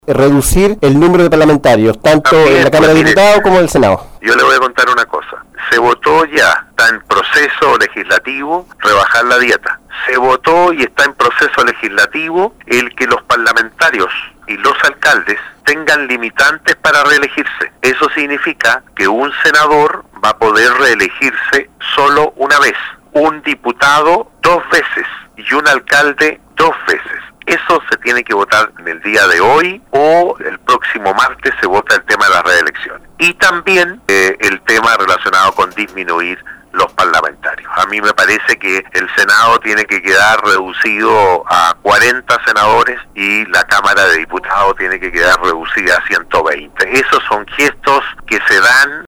reducir el número de parlamentarios, tanto También, en la Cámara de mire, Diputados como en el Senado. Yo le voy a contar una cosa. Se votó ya, está en proceso legislativo, rebajar la dieta. Se votó y está en proceso legislativo el que los parlamentarios y los alcaldes tengan limitantes para reelegirse. Eso significa que un senador va a poder reelegirse solo una vez, un diputado 2 veces y un alcalde 2 veces. Eso se tiene que votar en el día de hoy o el próximo martes se vota el tema de las reelecciones. Y también el tema relacionado con disminuir los parlamentarios. A mí me parece que el Senado tiene que quedar reducido a 40 senadores y la Cámara de Diputados tiene que quedar reducida a 120. Esos son gestos que se dan